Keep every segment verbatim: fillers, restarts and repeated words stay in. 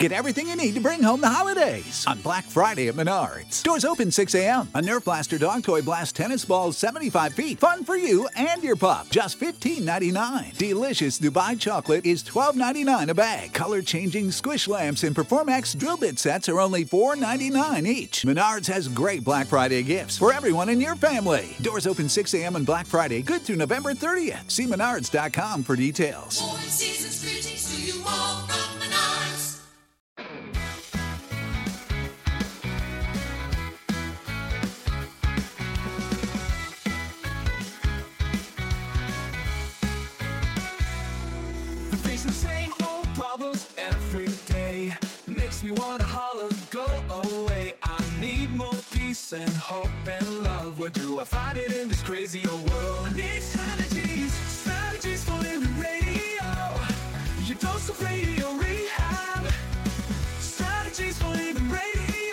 Get everything you need to bring home the holidays on Black Friday at Menards. Stores open six a.m. A Nerf Blaster Dog Toy Blast tennis ball seventy-five feet. Fun for you and your pup. Just fifteen ninety-nine. Delicious Dubai chocolate is twelve ninety-nine a bag. Color-changing squish lamps and Performax drill bit sets are only four ninety-nine each. Menards has great Black Friday gifts for everyone in your family. Doors open six a.m. on Black Friday, good through November thirtieth. See menards dot com for details. More season's greetings to you all from Menards. Face the same old problems every day. Makes me wanna holler, go away. I need more peace and hope and love. Where do I find it in this crazy old world? I need strategies, strategies for living radio. Your dose of radio rehab. Strategies for living radio.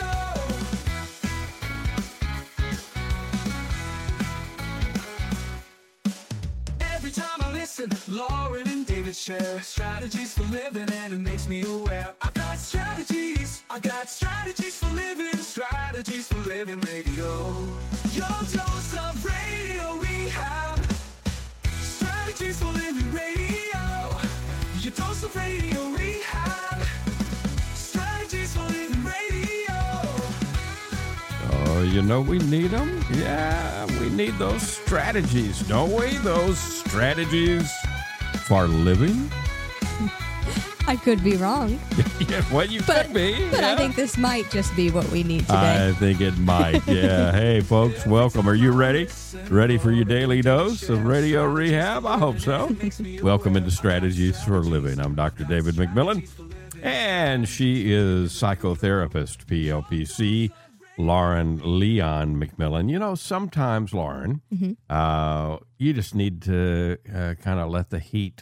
Every time I listen, Lauren and David share strategies for living, and it makes me aware. I got strategies, I got strategies for living, strategies for living radio. Your dose of radio rehab. Strategies for living radio. Your dose of radio rehab. Strategies for living radio. Oh, you know we need them? Yeah, we need those strategies, don't we? Those strategies for living? I could be wrong. Yeah, well, you but, could be. But yeah. I think this might just be what we need today. I think it might, yeah. Hey, folks, welcome. Are you ready? Ready for your daily dose of radio rehab? I hope so. Welcome into Strategies for Living. I'm Doctor David McMillan, and she is psychotherapist, P L P C, Lauren Leon McMillan. You know, sometimes, Lauren, mm-hmm. uh, you just need to uh, kind of let the heat,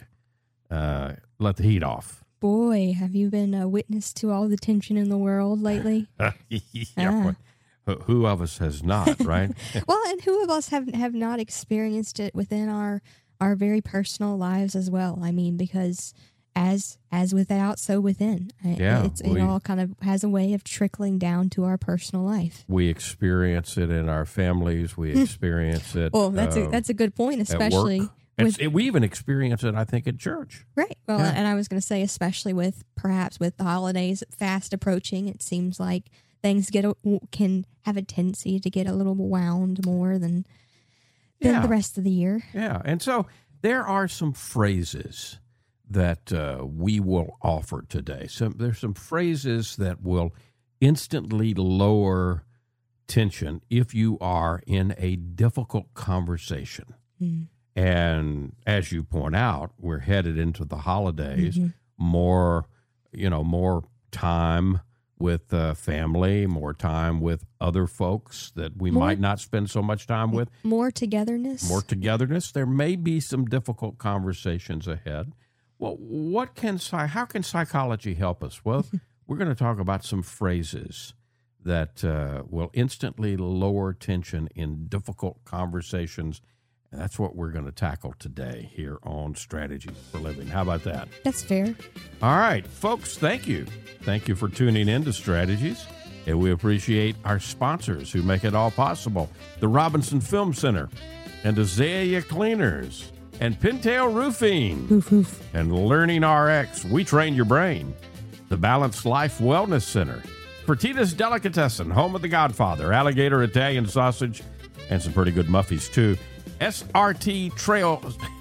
uh, let the heat off. Boy, have you been a witness to all the tension in the world lately? yeah, ah. Who of us has not, right? Well, and who of us have have not experienced it within our our very personal lives as well? I mean, because as as without, so within. Yeah, it's, we, it all kind of has a way of trickling down to our personal life. We experience it in our families. We experience it. Well, that's uh, a that's a good point, especially. With, it, we even experience it, I think, at church. Right. Well, yeah. and I was going to say, especially with perhaps with the holidays fast approaching, it seems like things get a, can have a tendency to get a little wound more than than yeah. the rest of the year. Yeah, and so there are some phrases that uh, we will offer today. Some there's some phrases that will instantly lower tension if you are in a difficult conversation. Mm. And as you point out, we're headed into the holidays, mm-hmm. more, you know, more time with uh, family, more time with other folks that we more, might not spend so much time with. More togetherness. More togetherness. There may be some difficult conversations ahead. Well, what can how can psychology help us? Well, we're going to talk about some phrases that uh, will instantly lower tension in difficult conversations. And that's what we're going to tackle today here on Strategies for Living. How about that? That's fair. All right, folks, thank you. Thank you for tuning in to Strategies. And we appreciate our sponsors who make it all possible. The Robinson Film Center and Azalea Cleaners and Pintail Roofing oof, oof. and Learning R X. We train your brain. The Balanced Life Wellness Center. Fertitas Delicatessen, home of the Godfather, alligator Italian sausage, and some pretty good muffies, too. S R T Trail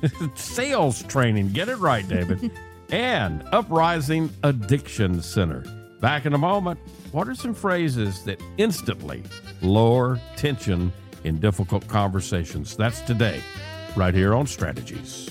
Sales Training. Get it right, David. And Uprising Addiction Center. Back in a moment. What are some phrases that instantly lower tension in difficult conversations? That's today, right here on Strategies.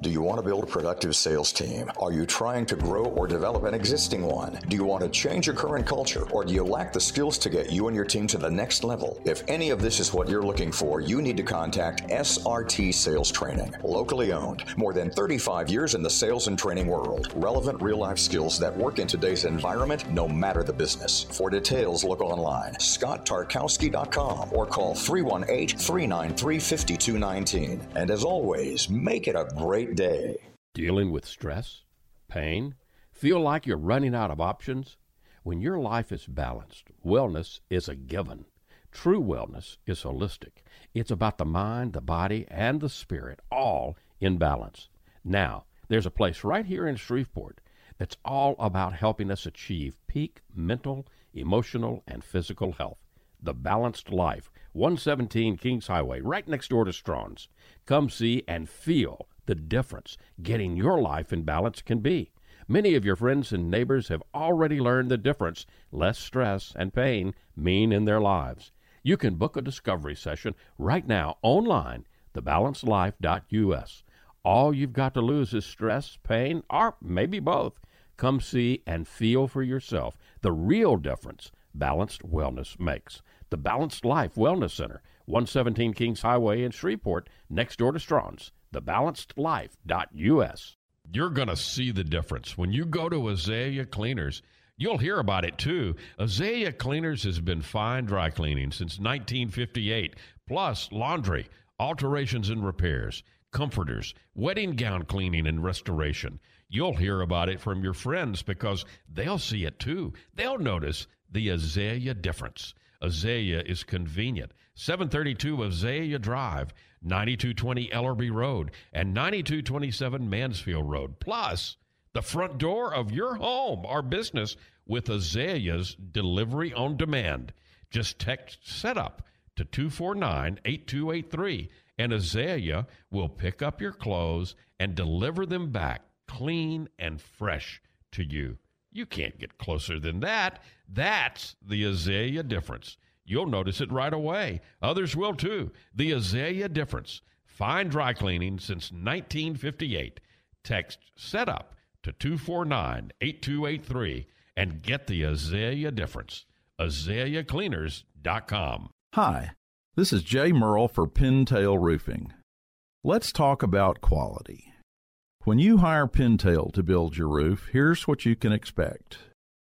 Do you want to build a productive sales team? Are you trying to grow or develop an existing one? Do you want to change your current culture, or do you lack the skills to get you and your team to the next level? If any of this is what you're looking for, you need to contact S R T Sales Training. Locally owned, more than thirty-five years in the sales and training world. Relevant real-life skills that work in today's environment, no matter the business. For details, look online, scott tarkowski dot com, or call three one eight, three nine three, five two one nine. And as always, make it a great day. Dealing with stress, pain, feel like you're running out of options? When your life is balanced, wellness is a given. True wellness is holistic. It's about the mind, the body, and the spirit, all in balance. Now, there's a place right here in Shreveport that's all about helping us achieve peak mental, emotional, and physical health. The Balanced Life, one seventeen Kings Highway, right next door to Strawn's. Come see and feel the difference getting your life in balance can be. Many of your friends and neighbors have already learned the difference less stress and pain mean in their lives. You can book a discovery session right now online, the balanced life dot U S. All you've got to lose is stress, pain, or maybe both. Come see and feel for yourself the real difference balanced wellness makes. The Balanced Life Wellness Center, one seventeen Kings Highway in Shreveport, next door to Strawn's, the balanced life dot U S. You're going to see the difference. When you go to Azalea Cleaners, you'll hear about it too. Azalea Cleaners has been fine dry cleaning since nineteen fifty-eight, plus laundry, alterations and repairs, comforters, wedding gown cleaning and restoration. You'll hear about it from your friends because they'll see it too. They'll notice the Azalea difference. Azalea is convenient. seven thirty-two Azalea Drive, ninety-two twenty Ellerby Road, and ninety-two twenty-seven Mansfield Road. Plus, the front door of your home or business with Azalea's delivery on demand. Just text SETUP to two four nine, eight two eight three, and Azalea will pick up your clothes and deliver them back clean and fresh to you. You can't get closer than that. That's the Azalea difference. You'll notice it right away. Others will too. The Azalea difference. Fine dry cleaning since nineteen fifty-eight. Text SETUP to two four nine, eight two eight three and get the Azalea difference. azalea cleaners dot com. Hi, this is Jay Merle for Pintail Roofing. Let's talk about quality. When you hire Pintail to build your roof, here's what you can expect.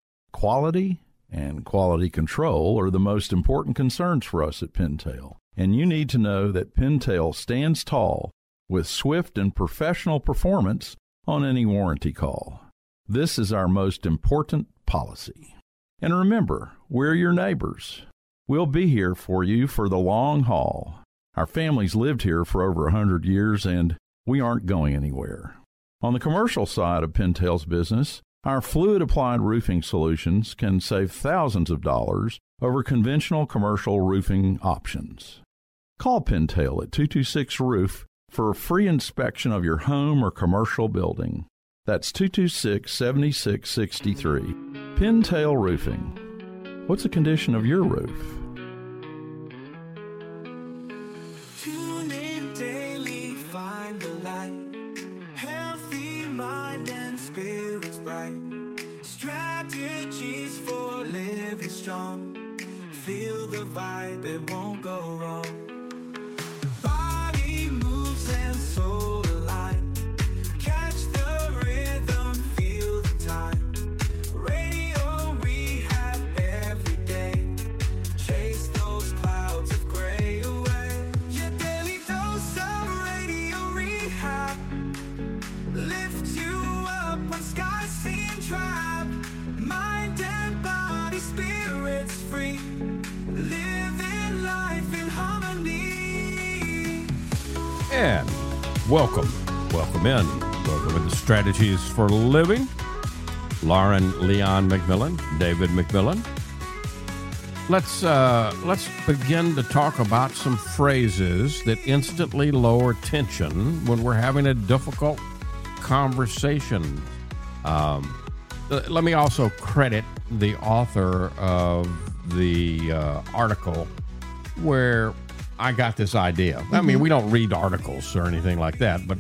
Quality and quality control are the most important concerns for us at Pintail, and you need to know that Pintail stands tall with swift and professional performance on any warranty call. This is our most important policy. And remember, we're your neighbors. We'll be here for you for the long haul. Our family's lived here for over one hundred years, and we aren't going anywhere. On the commercial side of Pintail's business, our fluid-applied roofing solutions can save thousands of dollars over conventional commercial roofing options. Call Pintail at two two six roof for a free inspection of your home or commercial building. That's two two six, seven six six three. Pintail Roofing. What's the condition of your roof? Tune in daily, find the light. Healthy mind and spirits bright. Strategies for living strong. Feel the vibe, it won't go wrong. Body moves and soul align. Catch the rhythm, feel the time. Radio rehab every day. Chase those clouds of gray away. Your daily dose of radio rehab. Lift you up when skies seem trapped. Mind and body, spirits free. Living life in harmony. And welcome, welcome in, welcome into Strategies for Living. Lauren Leon McMillan, David McMillan. Let's uh, let's begin to talk about some phrases that instantly lower tension when we're having a difficult conversation. Um, let me also credit the author of the uh, article where I got this idea. Mm-hmm. I mean, we don't read articles or anything like that, but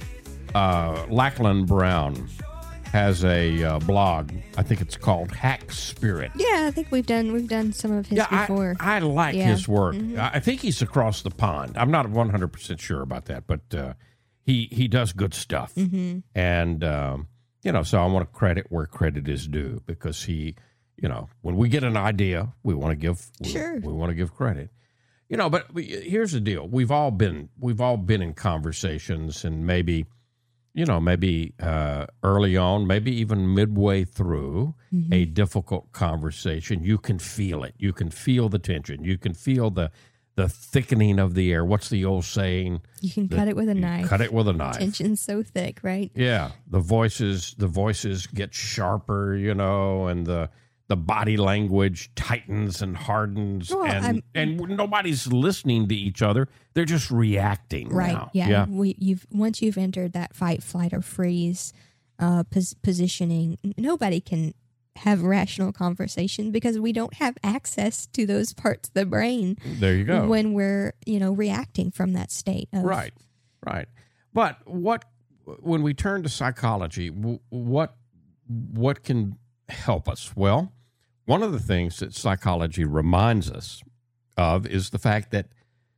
uh, Lachlan Brown has a uh, blog. I think it's called Hack Spirit. Yeah, I think we've done we've done some of his Yeah, before. I, I like Yeah. his work. I I think he's across the pond. I'm not one hundred percent sure about that, but uh, he he does good stuff. Mm-hmm. And, um, you know, so I want to credit where credit is due because he, you know, when we get an idea, we want to give we, Sure. we want to give credit. You know, but we, here's the deal. We've all been we've all been in conversations and maybe you know, maybe uh, early on, maybe even midway through Mm-hmm. a difficult conversation, you can feel it. You can feel the tension. You can feel the the thickening of the air. What's the old saying? You can The- cut it with a you knife. Cut it with a knife. Tension's so thick, right? Yeah, the voices the voices get sharper, you know, and the the body language tightens and hardens, Well, and I'm- and nobody's listening to each other. They're just reacting. Right. now. Yeah. yeah. We, you've once you've entered that fight, flight, or freeze uh, pos- positioning, n- nobody can have rational conversation because we don't have access to those parts of the brain There you go. when we're you know reacting from that state. Of, Right, right. But what when we turn to psychology, w- what what can help us? Well, one of the things that psychology reminds us of is the fact that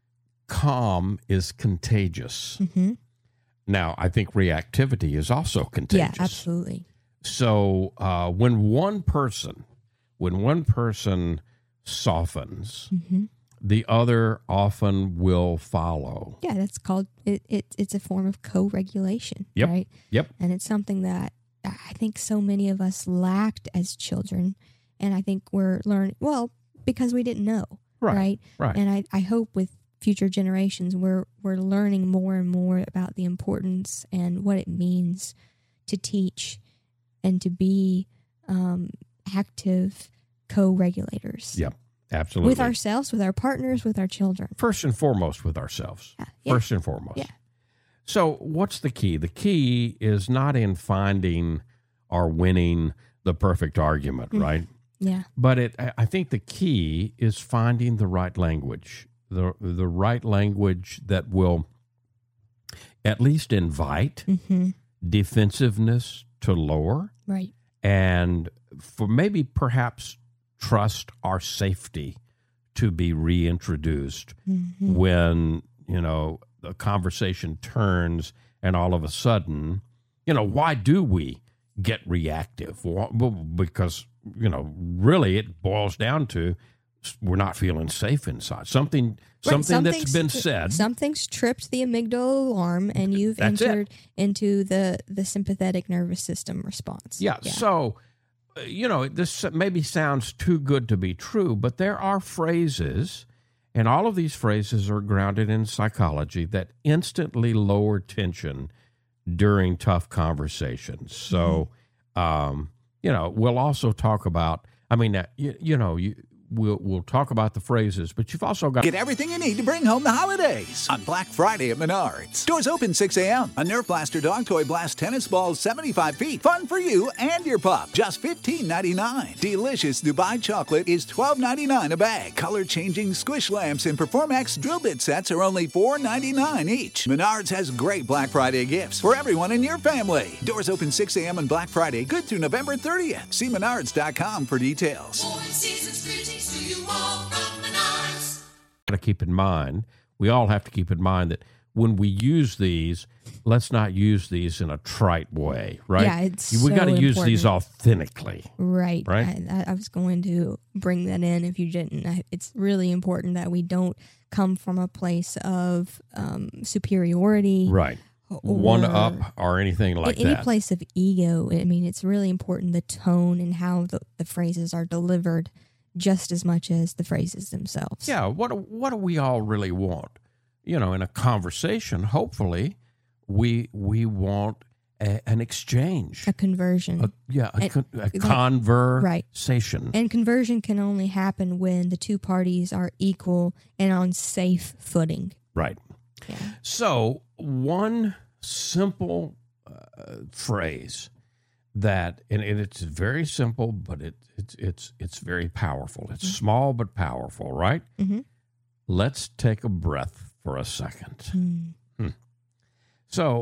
calm is contagious. Mm-hmm. Now, I think reactivity is also contagious. Yeah. Absolutely. So uh, when one person, when one person softens, Mm-hmm. the other often will follow. Yeah. That's called it, it. It's a form of co-regulation. Yep. Right. Yep. And it's something that I think so many of us lacked as children. And I think we're learning, well, because we didn't know. Right, Right. right. And I, I hope with future generations, we're, we're learning more and more about the importance and what it means to teach and to be um, active co-regulators. Yep, absolutely. With ourselves, with our partners, with our children. First and foremost with ourselves. Yeah, yeah. First and foremost. Yeah. So what's the key? The key is not in finding or winning the perfect argument, Mm. right? Yeah. But it, I I think the key is finding the right language, the the right language that will at least invite Mm-hmm. defensiveness to lower Right. and for maybe perhaps trust our safety to be reintroduced Mm-hmm. when, you know, the conversation turns and all of a sudden, you know, why do we get reactive? Well, because, you know, really it boils down to we're not feeling safe inside. Something Right, something that's something's- been said. Something's tripped the amygdala alarm, and you've That's it. entered into the, the sympathetic nervous system response. Yeah. So, uh, you know, this maybe sounds too good to be true, but there are phrases, and all of these phrases are grounded in psychology that instantly lower tension during tough conversations. So, um, you know, we'll also talk about, I mean, uh, you, you know, you, we'll, we'll talk about the phrases, but you've also got Get everything you need to bring home the holidays on Black Friday at Menards. Doors open six a.m. A Nerf Blaster Dog Toy Blast tennis ball seventy-five feet. Fun for you and your pup. Just fifteen ninety-nine. Delicious Dubai chocolate is twelve ninety-nine a bag. Color-changing squish lamps and Performax drill bit sets are only four ninety-nine each. Menards has great Black Friday gifts for everyone in your family. Doors open six a.m. on Black Friday, good through November thirtieth. See menards dot com for details. Four seasons greetings to you all from Menards. to keep in mind, we all have to keep in mind that when we use these, let's not use these in a trite way, right? Yeah, it's we so got to use these important. authentically. Right. Right? I, I was going to bring that in if you didn't. I, it's really important that we don't come from a place of um, superiority. Right. Or One up or anything like any that. place of ego. I mean, it's really important the tone and how the, the phrases are delivered just as much as the phrases themselves. Yeah, what do- what do we all really want? You know, in a conversation, hopefully, we we want a, an exchange. A conversion. A- yeah, a, And- con- a like- conversation. And conversion can only happen when the two parties are equal and on safe footing. Right. Yeah. So, one simple uh, phrase that, and, and it's very simple, but it, it's it's it's very powerful. It's small but powerful, right? Mhm. Let's take a breath for a second. Mm. So,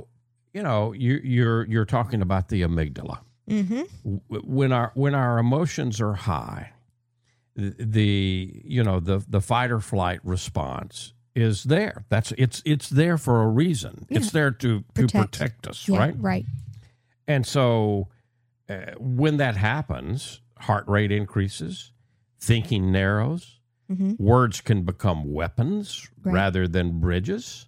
you know, you, you're you're talking about the amygdala. Mm-hmm. When our when our emotions are high, the you know the the fight or flight response is there. That's it's it's there for a reason. Yeah. It's there to Protect. to protect us, Yeah, right? right. And so uh, when that happens, heart rate increases, thinking narrows, Mm-hmm. words can become weapons Right. rather than bridges.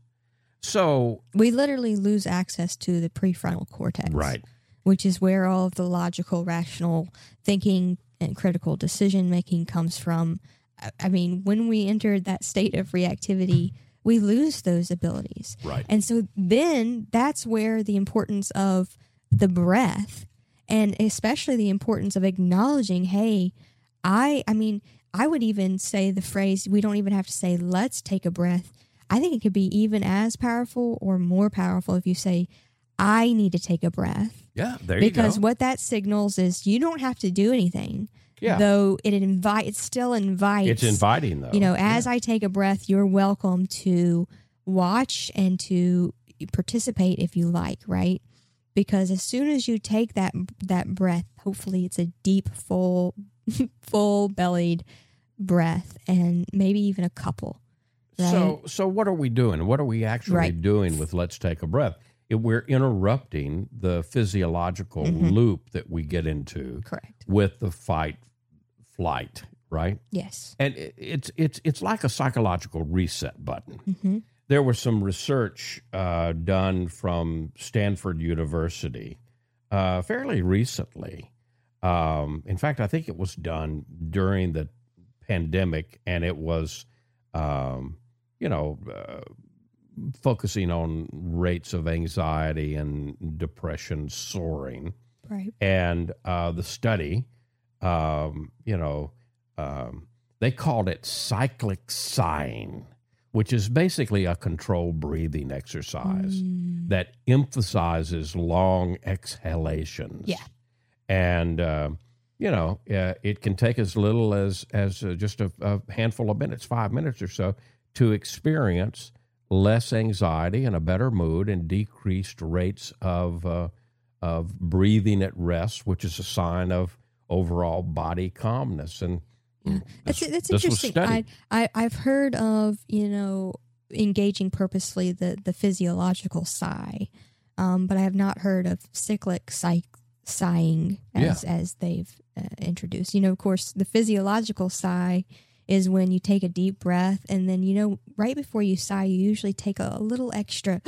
So We literally lose access to the prefrontal cortex. right. Which is where all of the logical, rational thinking and critical decision making comes from. I- I mean, when we enter that state of reactivity, we lose those abilities. Right. And so then that's where the importance of the breath, and especially the importance of acknowledging, hey, I, I mean, I would even say the phrase, we don't even have to say, let's take a breath. I think it could be even as powerful or more powerful if you say, I need to take a breath. Yeah, there you go. Because what that signals is you don't have to do anything. Yeah. Though it invite, it still invites. It's inviting, though. You know, as I take a breath, you're welcome to watch and to participate if you like, right? Because as soon as you take that that breath, hopefully it's a deep, full, full bellied breath, and maybe even a couple. Right? So, so what are we doing? What are we actually Right. doing with Let's Take a Breath? It, we're interrupting the physiological Mm-hmm. loop that we get into Correct. with the fight flight, right? Yes. And it, it's it's it's like a psychological reset button. Mm-hmm. There was some research uh, done from Stanford University uh, fairly recently. Um, in fact, I think it was done during the pandemic, and it was, um, you know, uh, focusing on rates of anxiety and depression soaring. Right. And uh, the study, um, you know, um, they called it cyclic sighing, which is basically a controlled breathing exercise Mm. that emphasizes long exhalations. Yeah. And, uh, you know, uh, it can take as little as, as uh, just a, a handful of minutes, five minutes or so, to experience less anxiety and a better mood and decreased rates of uh, of breathing at rest, which is a sign of overall body calmness. And Yeah. That's this, that's this was interesting. studied. I, I I've heard of, you know, engaging purposely the the physiological sigh, um, but I have not heard of cyclic sigh, sighing as as they've uh, introduced. You know, of course, the physiological sigh is when you take a deep breath, and then, you know, right before you sigh, you usually take a, a little extra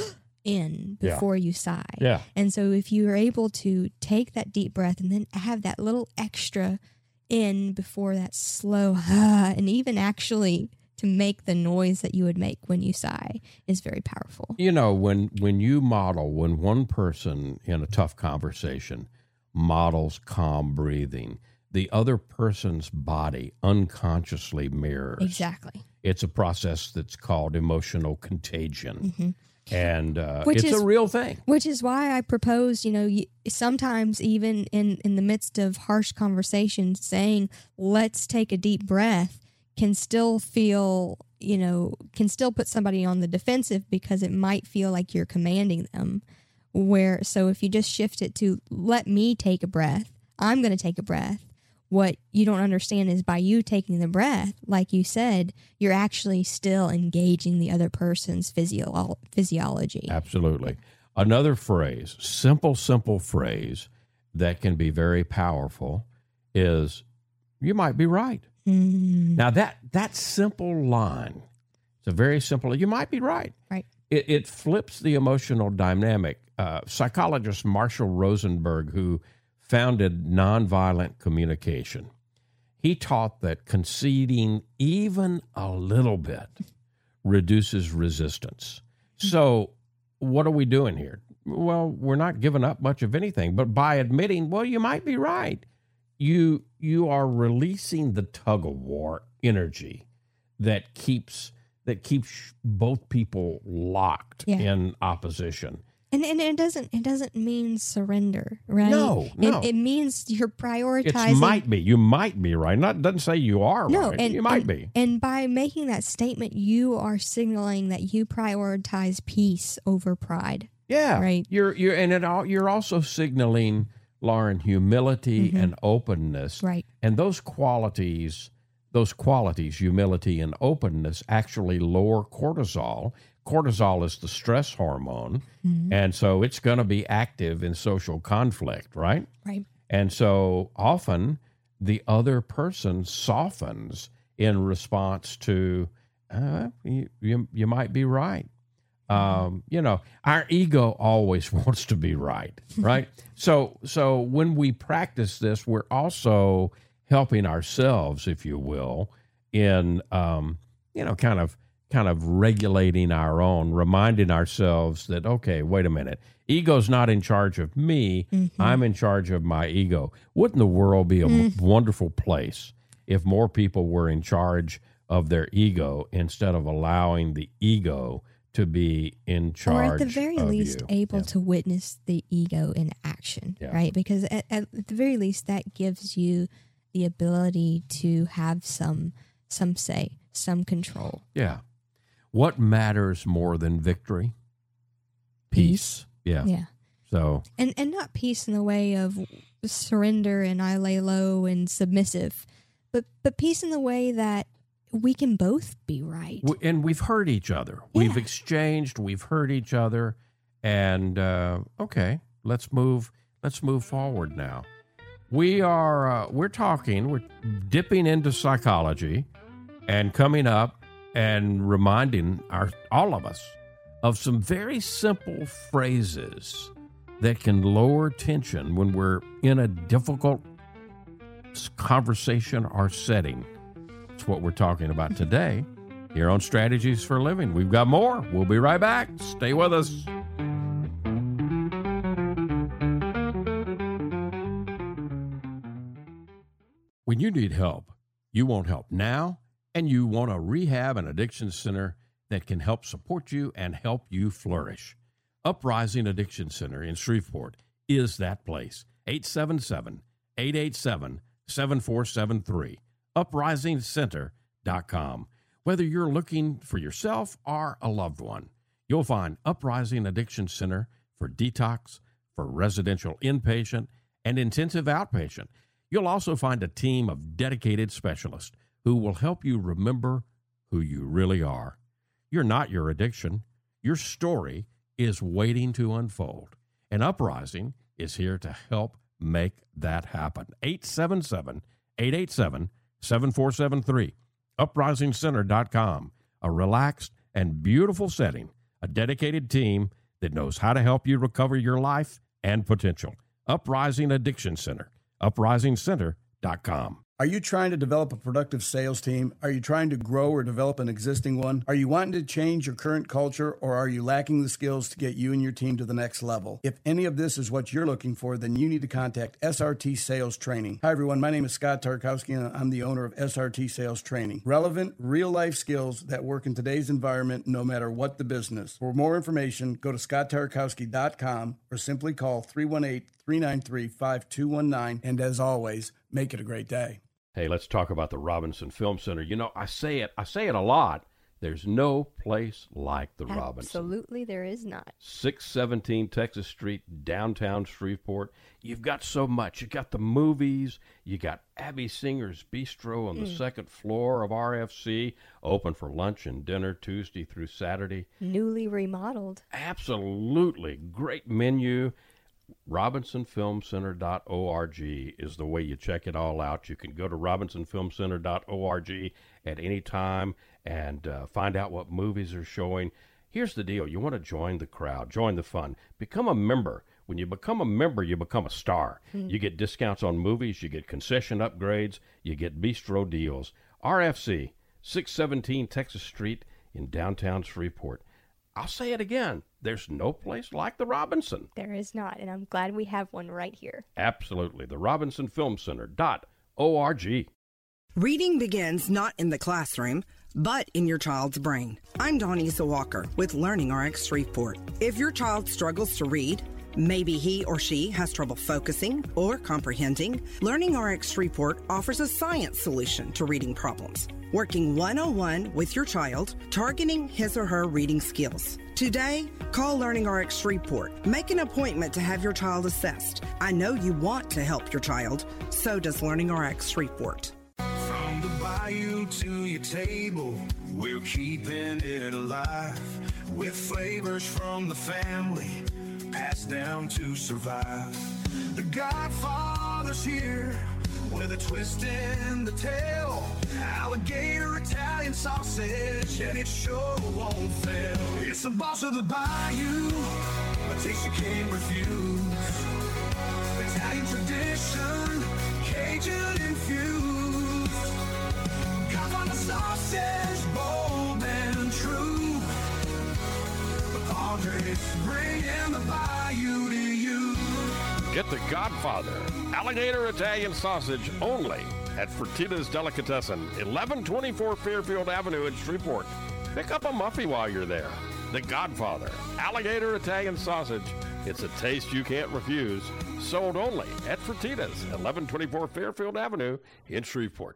in Yeah. before you sigh. Yeah. And so if you are able to take that deep breath and then have that little extra in before that slow ah, and even actually to make the noise that you would make when you sigh is very powerful. You know, when when you model, when one person in a tough conversation models calm breathing, the other person's body unconsciously mirrors. Exactly. It's a process that's called emotional contagion. And uh, Which it's is- a real thing. Which is why I propose, you know, you, sometimes even in, in the midst of harsh conversations, saying, let's take a deep breath can still feel, you know, can still put somebody on the defensive because it might feel like you're commanding them. Where, so if you just shift it to, let me take a breath, I'm going to take a breath. What you don't understand is by you taking the breath, like you said, you're actually still engaging the other person's physio- physiology. Absolutely. Another phrase, simple, simple phrase that can be very powerful is, you might be right. Mm, Now, that, that simple line, it's a very simple, you might be right. right. It, it flips the emotional dynamic. Uh, psychologist Marshall Rosenberg, who founded nonviolent communication, he taught that conceding even a little bit reduces resistance. So what are we doing here? Well, we're not giving up much of anything, but by admitting, well, you might be right, you you are releasing the tug of war energy that keeps that keeps both people locked Yeah. in opposition. And, and it doesn't it doesn't mean surrender, right? No, no. It, it means you're It prioritizing. might be. You might be right. Not doesn't say you are No, right. and you might and, be. And by making that statement, you are signaling that you prioritize peace over pride. Yeah. Right. You're you're and it all, you're also signaling, Lauren, humility Mm-hmm. and openness. Right. And those qualities, those qualities, humility and openness, actually lower cortisol. Cortisol is the stress hormone, Mm-hmm. and so it's going to be active in social conflict, right? Right. And so often the other person softens in response to, uh, you, you, you might be right. Um, you know, our ego always wants to be right, right? so, so when we practice this, we're also helping ourselves, if you will, in, um, you know, kind of, kind of regulating our own, reminding ourselves that, okay, wait a minute, ego's not in charge of me. Mm-hmm. I'm in charge of my ego. Wouldn't the world be a Mm. wonderful place if more people were in charge of their ego instead of allowing the ego to be in charge, or at the very of least you? able Yeah. to witness the ego in action, Yeah. right? Because at, at the very least that gives you the ability to have some some say, some control. Yeah. What matters more than victory? Peace. Yeah. Yeah. So, And and not peace in the way of surrender and I lay low and submissive, but but peace in the way that we can both be right. w- and we've heard each other. We've Yeah. exchanged. We've heard each other. And uh, okay, let's move. Let's move forward now. We are. Uh, we're talking. We're dipping into psychology, and coming up and reminding our all of us of some very simple phrases that can lower tension when we're in a difficult s- conversation or setting. It's what we're talking about today here on Strategies for Living. We've got more. We'll be right back. Stay with us. When you need help, you want help now, and you want a rehab and addiction center that can help support you and help you flourish. Uprising Addiction Center in Shreveport is that place. eight seven seven, eight eight seven, seven four seven three. uprising center dot com. Whether you're looking for yourself or a loved one, you'll find Uprising Addiction Center for detox, for residential inpatient, and intensive outpatient. You'll also find a team of dedicated specialists who will help you remember who you really are. You're not your addiction. Your story is waiting to unfold, and Uprising is here to help make that happen. eight seven seven, eight eight seven, seven four seven three. uprising center dot com. A relaxed and beautiful setting, a dedicated team that knows how to help you recover your life and potential. Uprising Addiction Center. uprising center dot com. Are you trying to develop a productive sales team? Are you trying to grow or develop an existing one? Are you wanting to change your current culture, or are you lacking the skills to get you and your team to the next level? If any of this is what you're looking for, then you need to contact S R T Sales Training. Hi, everyone. My name is Scott Tarkowski, and I'm the owner of S R T Sales Training. Relevant, real-life skills that work in today's environment, no matter what the business. For more information, go to scott tarkowski dot com or simply call three one eight, three nine three, five two one nine. And as always, make it a great day. Hey, let's talk about the Robinson Film Center. You know, I say it, I say it a lot. There's no place like the Robinson. Absolutely, there is not. six seventeen Texas Street, downtown Shreveport. You've got so much. You got the movies. You got Abby Singer's Bistro on the Mm. second floor of R F C, open for lunch and dinner Tuesday through Saturday. Newly remodeled. Absolutely great menu. robinson film center dot org is the way you check it all out. You can go to robinson film center dot org at any time and uh, find out what movies are showing. Here's the deal. You want to join the crowd, join the fun, become a member. When you become a member, you become a star. Hmm. You get discounts on movies, you get concession upgrades, you get bistro deals. R F C, six seventeen Texas Street in downtown Shreveport. I'll say it again. There's no place like the Robinson. There is not, and I'm glad we have one right here. Absolutely. The robinson film center dot org. Reading begins not in the classroom, but in your child's brain. I'm Donisa Walker with Learning R X Shreveport. If your child struggles to read, maybe he or she has trouble focusing or comprehending, Learning R X Shreveport offers a science solution to reading problems. Working one-on-one with your child, targeting his or her reading skills. Today, call Learning R X Shreveport. Make an appointment to have your child assessed. I know you want to help your child. So does Learning R X Shreveport. From the bayou to your table, we're keeping it alive with flavors from the family, passed down to survive. The Godfather's here with a twist in the tail. Alligator Italian sausage, and it sure won't fail. It's the boss of the bayou, a taste you can't refuse. Italian tradition, Cajun infused. Godfather sausage, bold and true. The Padres bringing the bayou to you. Get the Godfather Alligator Italian Sausage only at Fertitta's Delicatessen, eleven twenty-four Fairfield Avenue in Shreveport. Pick up a Muffy while you're there. The Godfather Alligator Italian Sausage. It's a taste you can't refuse. Sold only at Fertitta's, eleven twenty-four Fairfield Avenue in Shreveport.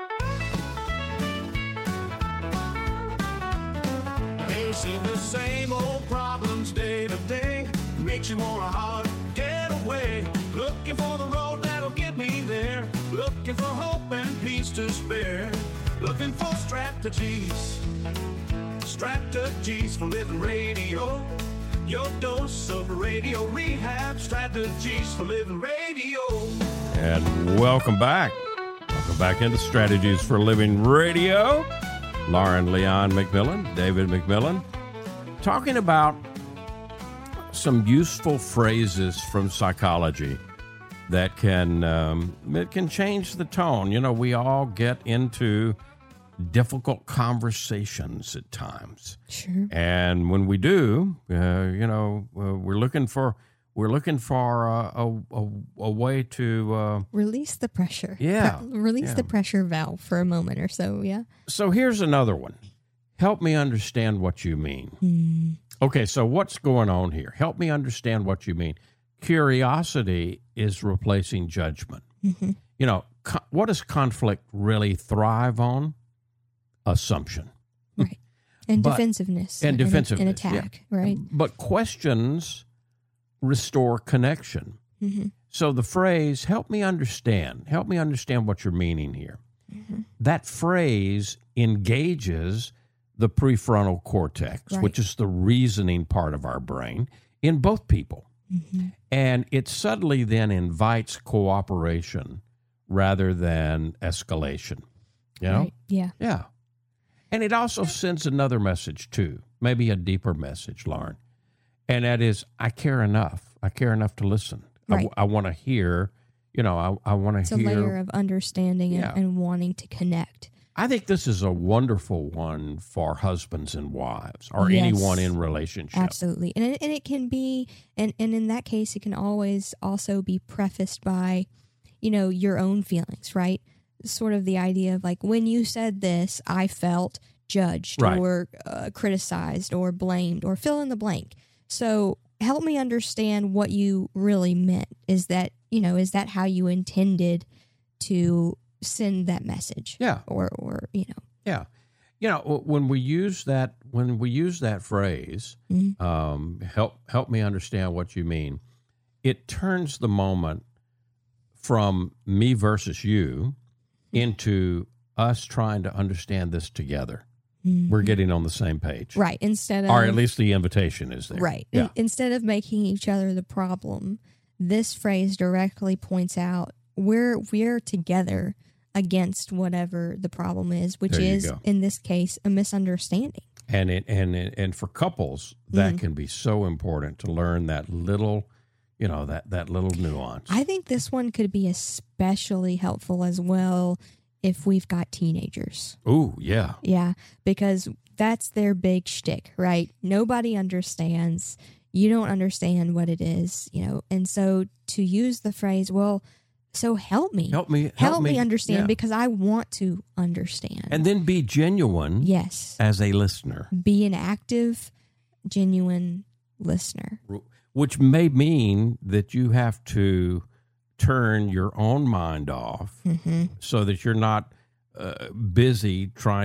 Facing the same old problems day to day makes you want a hard getaway. Looking for the road that'll get me there. Looking for hope and peace to spare. Looking for strategies. Strategies for living radio. Your dose of radio rehab. Strategies for living radio. And welcome back. Welcome back into Strategies for Living Radio. Lauren Leon McMillan, David McMillan, talking about some useful phrases from psychology that can um, it can change the tone. You know, we all get into difficult conversations at times. Sure. And when we do, uh, you know, uh, we're looking for we're looking for a a, a, a way to uh, release the pressure. Yeah, Pre- release yeah. the pressure valve for a moment or so. Yeah. So here's another one. Help me understand what you mean. Mm. Okay, so what's going on here? Help me understand what you mean. Curiosity is replacing judgment. Mm-hmm. You know, co- what does conflict really thrive on? Assumption. Right. And But- defensiveness. and defensiveness, And attack, yeah. right? But questions restore connection. Mm-hmm. So the phrase, help me understand, help me understand what you're meaning here. Mm-hmm. That phrase engages the prefrontal cortex, Right. which is the reasoning part of our brain, in both people. Mm-hmm. And it suddenly then invites cooperation rather than escalation. You know? Right. Yeah. Yeah. And it also sends another message, too, maybe a deeper message, Lauren. And that is, I care enough. I care enough to listen. Right. I, I want to hear, you know, I, I want It's to a hear. layer of understanding and, Yeah. and wanting to connect. I think this is a wonderful one for husbands and wives or Yes. anyone in relationship. Absolutely. And it, and it can be, and, and in that case, it can always also be prefaced by, you know, your own feelings, right? Sort of the idea of like, when you said this, I felt judged Right. or uh, criticized or blamed or fill in the blank. So help me understand what you really meant. Is that, you know, is that how you intended to send that message? Yeah. Or, or, you know. Yeah. You know, w- when we use that, when we use that phrase, Mhm. um, help, help me understand what you mean, it turns the moment from me versus you into us trying to understand this together. Mhm. We're getting on the same page. Right. Instead of. Or at least the invitation is there. Right. Yeah. In- instead of making each other the problem, this phrase directly points out we're we're together against whatever the problem is, which There you is go. in this case a misunderstanding. And it and it, and for couples, that Mhm. can be so important to learn that little, you know, that that little nuance. I think this one could be especially helpful as well if we've got teenagers. Ooh, yeah. Yeah, because that's their big shtick, right? Nobody understands. You don't understand what it is, you know, and so to use the phrase, well, so help me. Help me- Help, help me, me, understand yeah. because I want to understand. And then be genuine Yes. as a listener, Be an active, genuine listener. which may mean that you have to turn your own mind off Mhm. so that you're not uh, busy trying to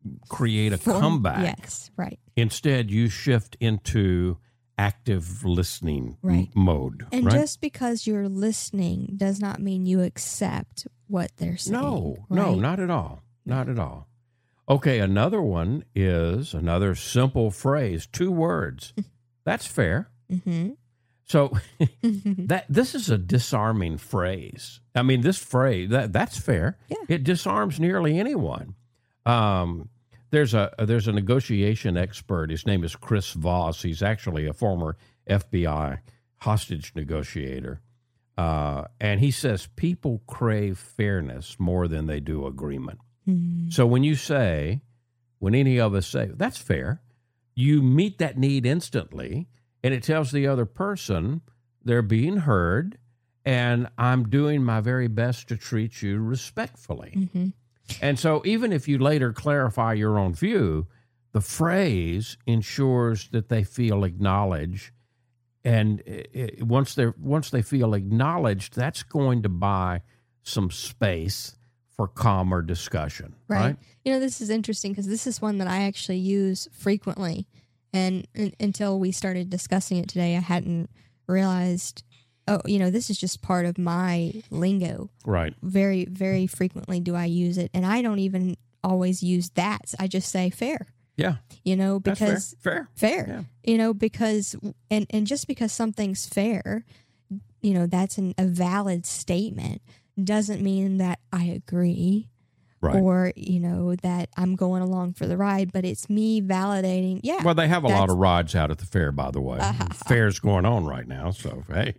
create a Form- comeback. Yes, right. Instead, you shift into active listening Right. m- mode. And right? just because you're listening does not mean you accept what they're saying. No, no, right? not at all. Not at all. Okay, another one is another simple phrase, two words. That's fair. Mm-hmm. So that this is a disarming phrase. I mean, this phrase that that's fair. Yeah. It disarms nearly anyone. Um, there's a there's a negotiation expert. His name is Chris Voss. He's actually a former F B I hostage negotiator, uh, and he says people crave fairness more than they do agreement. Mm-hmm. So when you say, when any of us say that's fair, you meet that need instantly. And it tells the other person they're being heard, and I'm doing my very best to treat you respectfully. Mm-hmm. And so even if you later clarify your own view, the phrase ensures that they feel acknowledged. And it, once they once they feel acknowledged, that's going to buy some space for calmer discussion. Right. Right. You know, this is interesting because this is one that I actually use frequently. And, and until we started discussing it today, I hadn't realized, oh, you know, this is just part of my lingo. Right. Very, very frequently do I use it. And I don't even always use that. I just say fair, Yeah. you know, That's fair. because Fair. fair, Yeah. you know, because, and, and just because something's fair, you know, that's an, a valid statement doesn't mean that I agree. Right. Or, you know, that I'm going along for the ride, but it's me validating. Yeah. Well, they have a lot that's- of rides out at the fair, by the way. Fair's going on right now, so hey,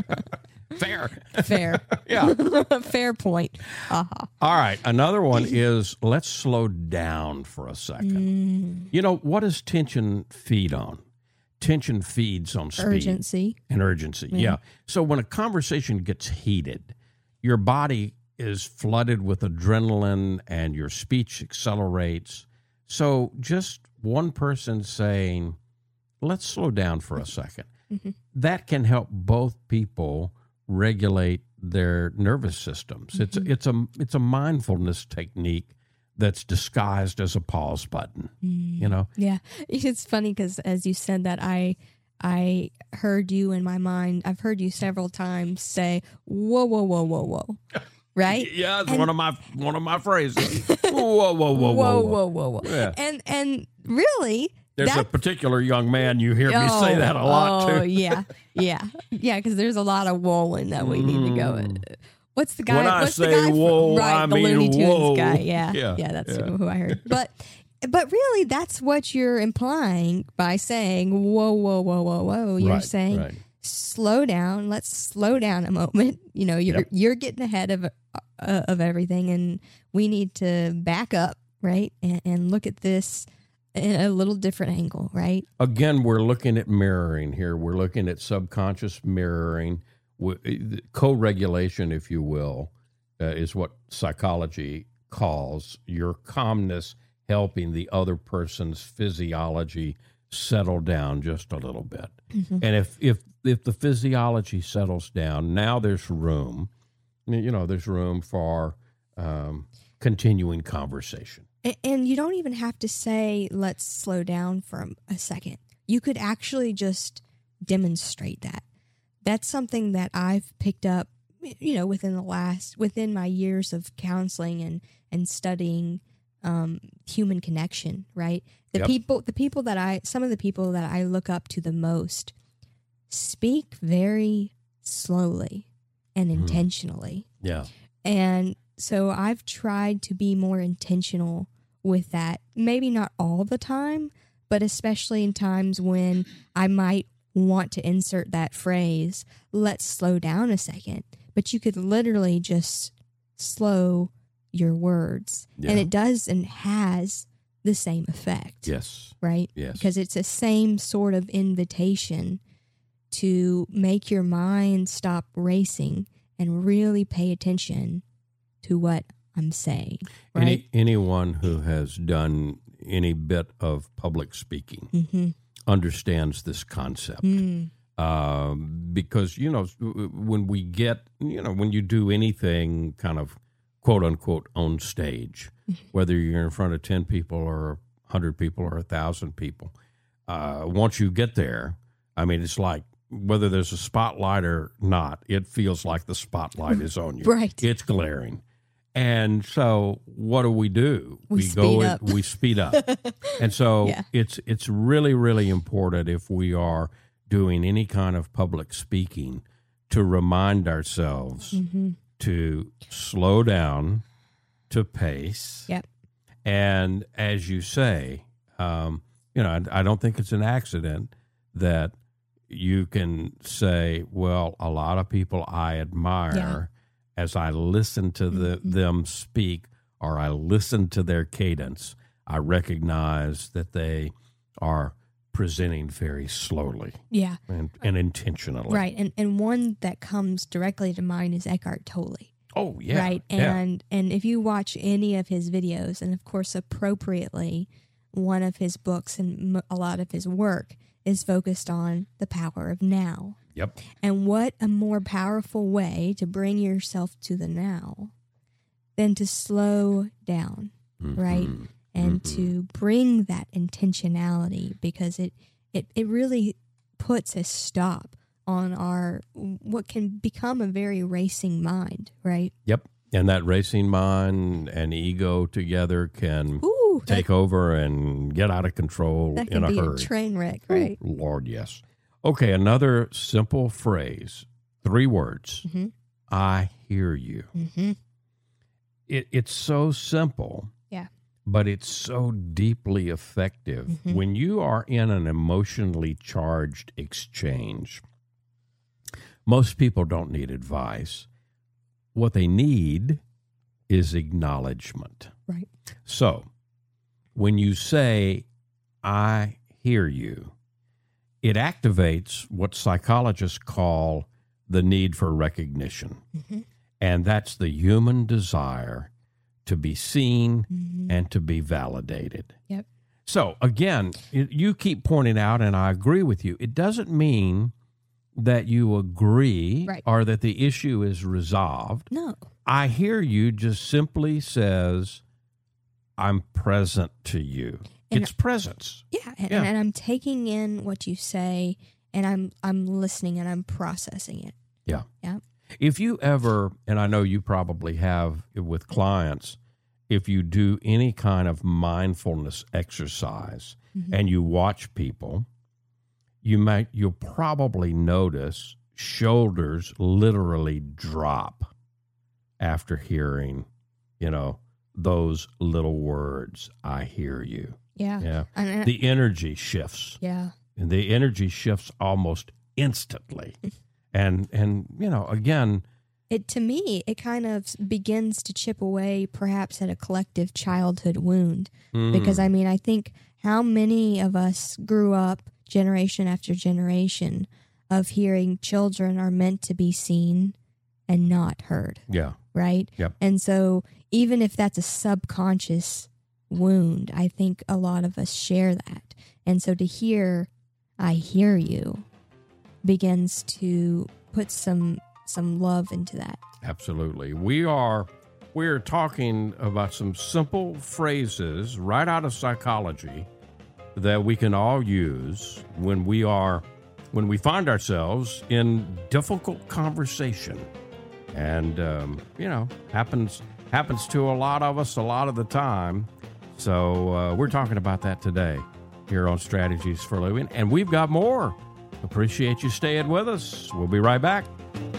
fair. Fair. Yeah. Fair point. Uh-huh. All right. Another one is let's slow down for a second. Mm. You know, what does tension feed on? Tension feeds on speed Urgency. and urgency. Yeah. So when a conversation gets heated, your body is flooded with adrenaline and your speech accelerates. So just one person saying, let's slow down for a second. Mm-hmm. That can help both people regulate their nervous systems. Mm-hmm. It's it's a it's a mindfulness technique that's disguised as a pause button. Mm. You know? Yeah. It's funny because as you said that, I I heard you in my mind. I've heard you several times say, whoa, whoa, whoa, whoa, whoa. Right? Yeah, it's And- one of my one of my phrases. whoa, whoa, whoa, whoa, whoa, whoa, whoa, whoa. Yeah. And and really, There's a that- particular young man you hear me say Oh, that a lot oh, too. yeah, yeah, yeah. Because there's a lot of whoaing that we need to go. What's the guy? When I what's say the guy whoa, from, right, I the mean Looney Tunes whoa. guy. Yeah, Yeah, yeah, that's yeah. who I heard. But but really, that's what you're implying by saying whoa, whoa, whoa, whoa, whoa. You're Right, saying right. slow down. Let's slow down a moment. You know, you're Yep. you're getting ahead of uh, of everything, and we need to back up, right, and, and look at this in a little different angle, right? Again, we're looking at mirroring here. We're looking at subconscious mirroring, w- co-regulation, if you will, uh, is what psychology calls your calmness helping the other person's physiology settle down just a little bit. Mm-hmm. And if if if the physiology settles down, now there's room. You know, there's room for um, continuing conversation. A- And you don't even have to say, let's slow down for a second. You could actually just demonstrate that. That's something that I've picked up, you know, within the last, within my years of counseling and, and studying um, human connection, right? The Yep. people, the people that I, some of the people that I look up to the most speak very slowly and intentionally. Yeah. And so I've tried to be more intentional with that. Maybe not all the time, but especially in times when I might want to insert that phrase, let's slow down a second. But you could literally just slow your words. Yeah. And it does and has the same effect. Yes. Right? Yes. Because it's the same sort of invitation to make your mind stop racing and really pay attention to what I'm saying. Right? Any anyone who has done any bit of public speaking Mm-hmm. understands this concept. Mm. Um, because, you know, when we get, you know, when you do anything kind of quote unquote on stage, whether you're in front of ten people or one hundred people or one thousand people. Uh, once you get there, I mean, it's like whether there's a spotlight or not, it feels like the spotlight is on you. Right. It's glaring. And so what do we do? We go speed in- up. we speed up. And so Yeah. it's it's really, really important if we are doing any kind of public speaking to remind ourselves Mm-hmm. to slow down, to pace. Yep. And as you say, um, you know, I, I don't think it's an accident that you can say, well, a lot of people I admire as I listen to the, Mm-hmm. them speak or I listen to their cadence, I recognize that they are presenting very slowly Yeah. and, and intentionally. Right. And and one that comes directly to mind is Eckhart Tolle. Oh, yeah. Right. yeah. And and if you watch any of his videos, and of course appropriately, one of his books and m- a lot of his work is focused on the power of now. Yep. And what a more powerful way to bring yourself to the now than to slow down, right? Mhm. And Mhm. to bring that intentionality, because it, it, it really puts a stop on our what can become a very racing mind, right? Yep. And that racing mind and ego together can Ooh, take that, over and get out of control that in can a be hurry. a train wreck, right? Ooh, Lord, yes. Okay, another simple phrase, three words. Mm-hmm. I hear you. Mm-hmm. It, it's so simple, Yeah. but it's so deeply effective. Mhm. When you are in an emotionally charged exchange, most people don't need advice. What they need is acknowledgement. Right. So, when you say, I hear you, it activates what psychologists call the need for recognition. Mm-hmm. And that's the human desire to be seen Mm-hmm. and to be validated. Yep. So, again, it- you keep pointing out, and I agree with you, it doesn't mean that you agree Right. or that the issue is resolved. No. I hear you just simply says, I'm present to you. And- it's presence. Yeah, and, Yeah. and I'm taking in what you say, and I'm I'm listening and I'm processing it. Yeah. Yeah. If you ever, and I know you probably have with clients, if you do any kind of mindfulness exercise Mhm. and you watch people, you might you'll probably notice shoulders literally drop after hearing, you know, those little words, I hear you. Yeah. Yeah. And, and- The energy shifts. yeah. And the energy shifts almost instantly. And and you know, again, It to me, it kind of begins to chip away, perhaps at a collective childhood wound. mm, Because I mean, I think how many of us grew up generation after generation of hearing children are meant to be seen and not heard, yeah, right? Yep. And so, even if that's a subconscious wound, I think a lot of us share that. And so, to hear, I hear you, begins to put some some love into that. absolutely. We are we're talking about some simple phrases right out of psychology that we can all use when we are when we find ourselves in difficult conversation. And um, you know, happens happens to a lot of us a lot of the time. So uh, we're talking about that today here on Strategies for Living, and we've got more. Appreciate you staying with us. We'll be right back.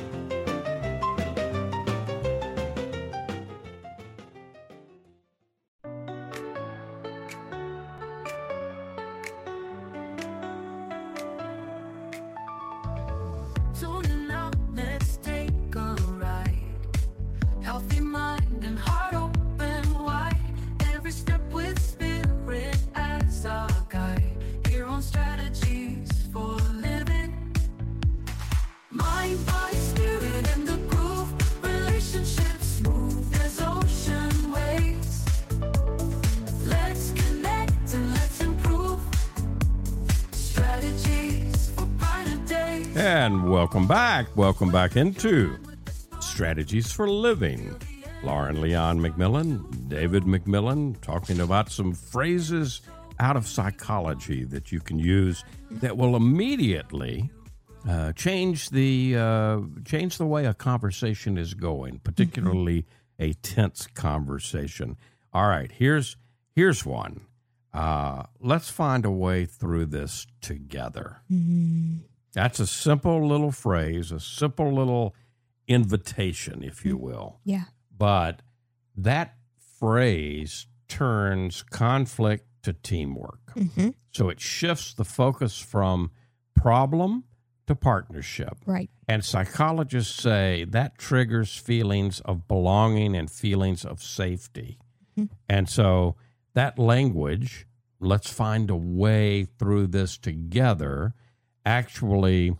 So now let's take a ride. Healthy mind and heart open wide. Every step with spirit as our guide. Here on Strategies for Living. Mind, body, spirit, and the groove. Relationships smooth as ocean waves. Let's connect and let's improve. Strategies for brighter days. And welcome back. Welcome back into Strategies for Living. Lauren Leon McMillan, David McMillan, talking about some phrases out of psychology that you can use that will immediately uh, change the uh, change the way a conversation is going, particularly mm-hmm. a tense conversation. All right, here's here's one. Uh, let's find a way through this together. Mm-hmm. That's a simple little phrase, a simple little invitation, if you will. Yeah. But that phrase turns conflict to teamwork. Mm-hmm. So it shifts the focus from problem to partnership. Right. And psychologists say that triggers feelings of belonging and feelings of safety. Mm-hmm. And so that language, let's find a way through this together, actually,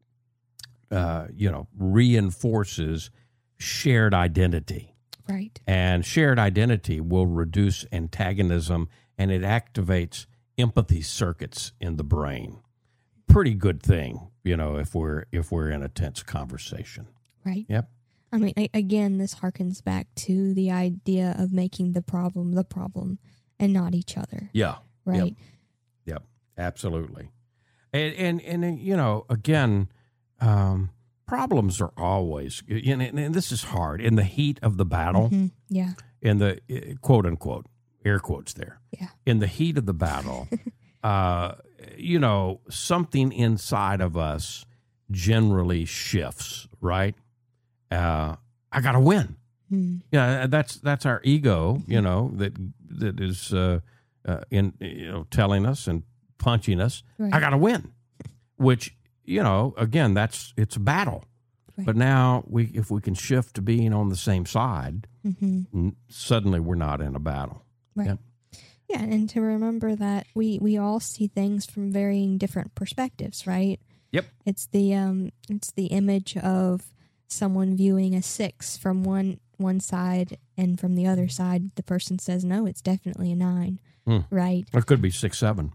uh, you know, reinforces shared identity. Right. And shared identity will reduce antagonism, and it activates empathy circuits in the brain. Pretty good thing, you know, if we're if we're in a tense conversation. Right. Yep. I mean, I, again, this harkens back to the idea of making the problem the problem and not each other. Yeah. Right. Yep. Yep. Absolutely. And and and you know, again, um, problems are always, and, and this is hard, in the heat of the battle, mm-hmm. yeah, in the uh, quote unquote, air quotes there, yeah, in the heat of the battle, uh, you know, something inside of us generally shifts, right? Uh, I got to win. Mm. Yeah, that's that's our ego, you know, that that is uh, uh, in you know telling us and punching us. Right. I got to win, which. You know, again, that's it's a battle. Right. But now, we if we can shift to being on the same side, mm-hmm. n- suddenly we're not in a battle. Right. Yeah? yeah, and to remember that we, we all see things from varying different perspectives, right? Yep. It's the um it's the image of someone viewing a six from one one side, and from the other side, the person says, no, it's definitely a nine, mm. right? It could be six, seven.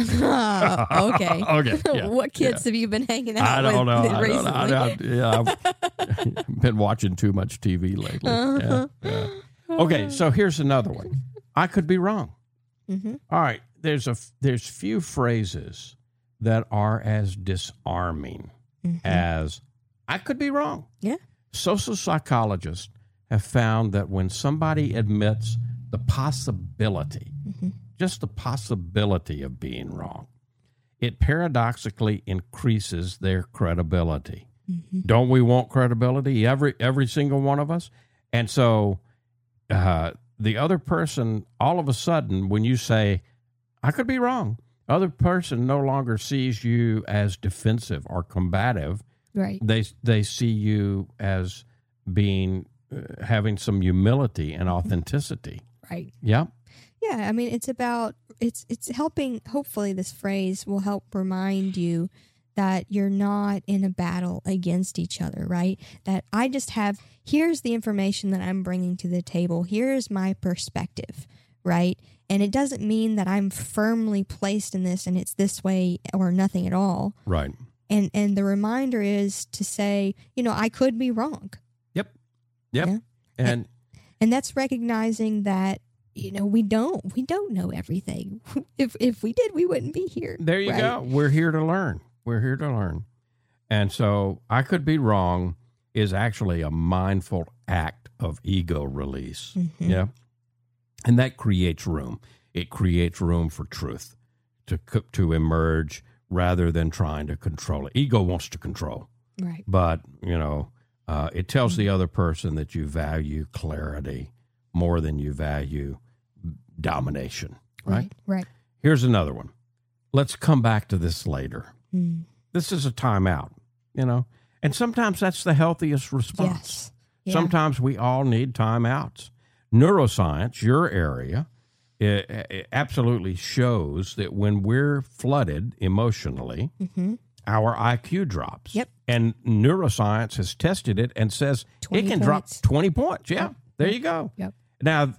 oh, okay. okay. Yeah, what kids yeah. have you been hanging out I don't with know. I recently? don't know. I, I, yeah, I've been watching too much T V lately. Uh-huh. Yeah, yeah. Okay, so here's another one. I could be wrong. Mm-hmm. All right, there's a there's few phrases that are as disarming mm-hmm. as I could be wrong. Yeah. Social psychologists have found that when somebody admits the possibility. Mm-hmm. Just the possibility of being wrong, it paradoxically increases their credibility. Mm-hmm. Don't we want credibility? Every every single one of us. And so uh, the other person, all of a sudden, when you say, I could be wrong, other person no longer sees you as defensive or combative. Right. They they see you as being, uh, having some humility and authenticity. Right. Yeah. Yeah, I mean, it's about, it's it's helping, hopefully this phrase will help remind you that you're not in a battle against each other, right? That I just have, here's the information that I'm bringing to the table. Here's my perspective, right? And it doesn't mean that I'm firmly placed in this and it's this way or nothing at all. Right. And and the reminder is to say, you know, I could be wrong. Yep. Yep. Yeah? And, and and that's recognizing that, you know, we don't we don't know everything. If if we did, we wouldn't be here. There you right? go. We're here to learn. We're here to learn. And so I could be wrong is actually a mindful act of ego release. Mm-hmm. Yeah. And that creates room. It creates room for truth to to emerge rather than trying to control it. Ego wants to control. Right. But, you know, uh, it tells mm-hmm. the other person that you value clarity more than you value domination, right? Right, right. Here's another one. Let's come back to this later. Mm. This is a timeout, you know, and sometimes that's the healthiest response. Yes. Yeah. Sometimes we all need timeouts. Neuroscience, your area, it, it absolutely shows that when we're flooded emotionally, mm-hmm. our I Q drops. Yep. And neuroscience has tested it and says it can points. drop twenty points. Yeah. Yep. There you go. Yep. Now,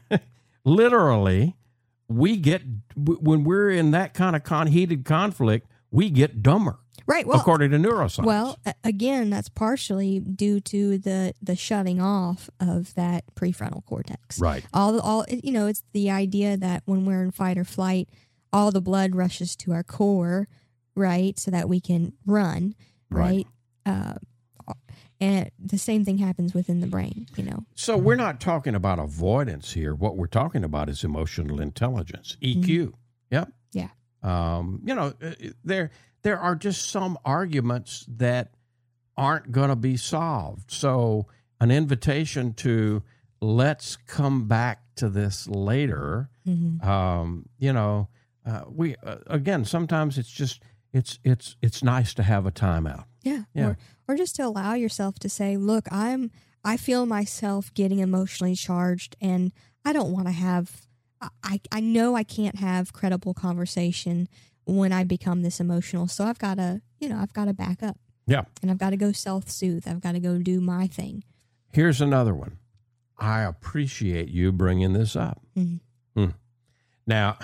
literally, we get, when we're in that kind of con- heated conflict, we get dumber. Right. Well, according to neuroscience. Well, a- again, that's partially due to the the shutting off of that prefrontal cortex. Right. All all you know, it's the idea that when we're in fight or flight, all the blood rushes to our core, right, so that we can run, right? right? Uh, and the same thing happens within the brain, you know. So we're not talking about avoidance here. What we're talking about is emotional intelligence, E Q. Mm-hmm. Yep. Yeah. Um, you know, there there are just some arguments that aren't going to be solved. So an invitation to let's come back to this later. Mm-hmm. Um, you know, uh, we uh, again sometimes it's just it's it's it's nice to have a timeout. Yeah. Yeah. Or or just to allow yourself to say, look, I'm I feel myself getting emotionally charged, and I don't want to have. I, I know I can't have credible conversation when I become this emotional. So I've got to, you know, I've got to back up. Yeah. And I've got to go self-soothe. I've got to go do my thing. Here's another one. I appreciate you bringing this up. Mm-hmm. Mm. Now,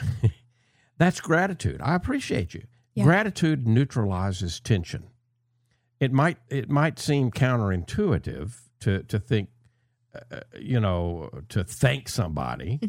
that's gratitude. I appreciate you. Yeah. Gratitude neutralizes tension. It might it might seem counterintuitive to, to think, uh, you know, to thank somebody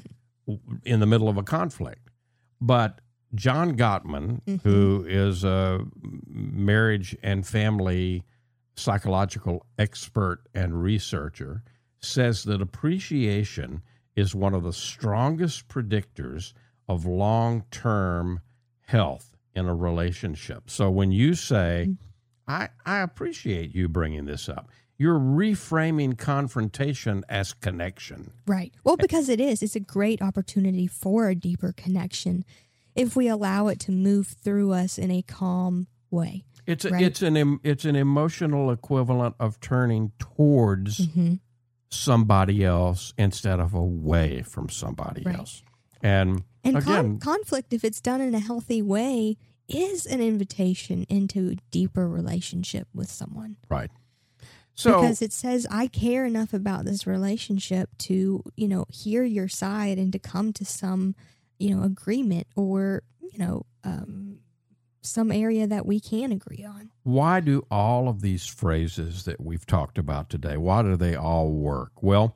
in the middle of a conflict. But John Gottman, mm-hmm. who is a marriage and family psychological expert and researcher, says that appreciation is one of the strongest predictors of long-term health in a relationship. So when you say, mm-hmm. I, I appreciate you bringing this up, you're reframing confrontation as connection. Right. Well, because it is. It's a great opportunity for a deeper connection if we allow it to move through us in a calm way. It's a, right? it's an it's an emotional equivalent of turning towards mm-hmm. somebody else instead of away from somebody right. else. And, and again, con- conflict, if it's done in a healthy way, is an invitation into a deeper relationship with someone. Right. So, because it says, I care enough about this relationship to, you know, hear your side and to come to some, you know, agreement or, you know, um, some area that we can agree on. Why do all of these phrases that we've talked about today, why do they all work? Well,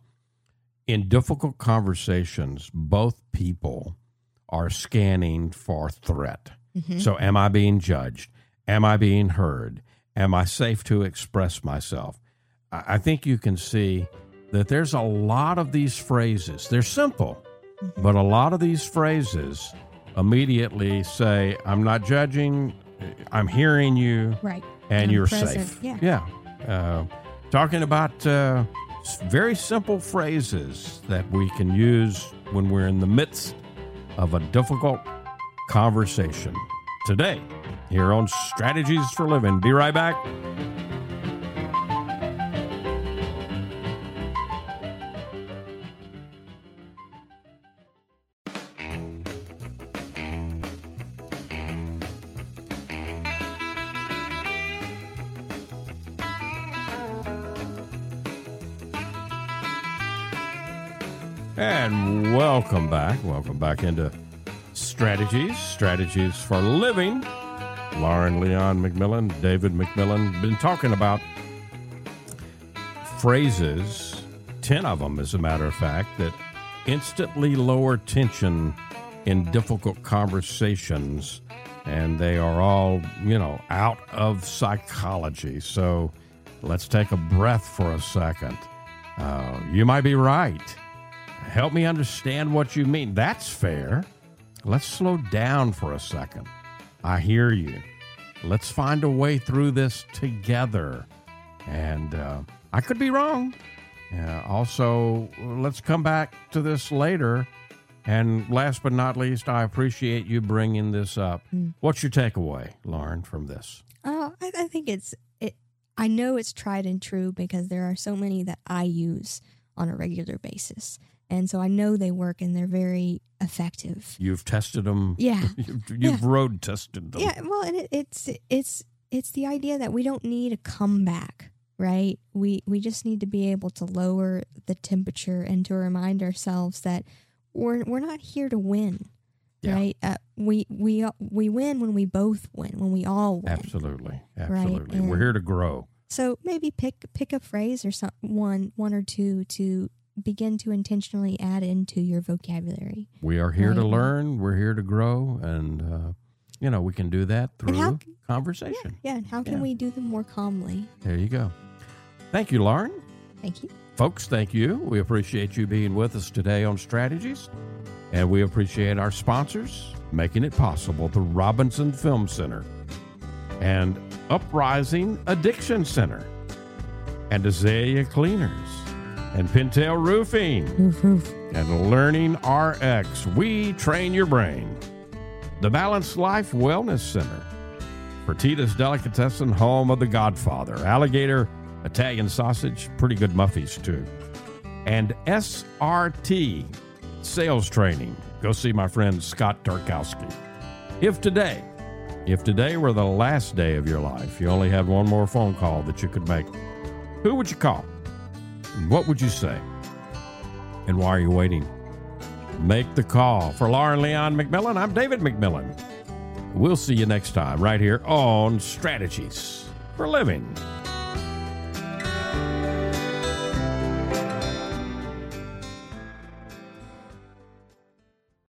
in difficult conversations, both people are scanning for threat. Mm-hmm. So am I being judged? Am I being heard? Am I safe to express myself? I think you can see that there's a lot of these phrases. They're simple, mm-hmm. but a lot of these phrases immediately say, I'm not judging, I'm hearing you, right. and I'm you're present. safe. Yeah. yeah. Uh, talking about uh, very simple phrases that we can use when we're in the midst of a difficult conversation. Today, here on Strategies for Living. Be right back. And welcome back. Welcome back into Strategies, Strategies for Living. Lauren Leon McMillan, David McMillan, been talking about phrases, ten of them as a matter of fact, that instantly lower tension in difficult conversations. And they are all, you know, out of psychology. So let's take a breath for a second. Uh, you might be right. Help me understand what you mean. That's fair. Let's slow down for a second. I hear you. Let's find a way through this together. And uh, I could be wrong. Uh, also, let's come back to this later. And last but not least, I appreciate you bringing this up. Mm. What's your takeaway, Lauren, from this? Uh, I, I think it's, it. I know it's tried and true because there are so many that I use on a regular basis. And so I know they work and they're very effective. You've tested them. Yeah. You've, you've yeah. road tested them. Yeah. Well, and it, it's it's it's the idea that we don't need a comeback, right? We we just need to be able to lower the temperature and to remind ourselves that we're we're not here to win. Yeah. right? Uh, we we we win when we both win, when we all win. Absolutely, absolutely. Right? We're here to grow. So maybe pick pick a phrase or some one one or two to begin to intentionally add into your vocabulary. We are here right? to learn. We're here to grow, and uh, you know we can do that through how, conversation. Yeah, yeah. And how can Yeah. we do them more calmly? There you go. Thank you, Lauren. Thank you. Folks, thank you. We appreciate you being with us today on Strategies, and we appreciate our sponsors making it possible, the Robinson Film Center and Uprising Addiction Center and Azalea Cleaners and Pintail Roofing Roof, roof. and Learning R X. We train your brain. The Balanced Life Wellness Center, Fertitas Delicatessen, home of the Godfather, Alligator Italian sausage, pretty good muffies too. And S R T Sales Training. Go see my friend Scott Tarkowski. If today, if today were the last day of your life, you only had one more phone call that you could make, who would you call? And what would you say? And why are you waiting? Make the call. For Lauren Leon McMillan, I'm David McMillan. We'll see you next time right here on Strategies for Living.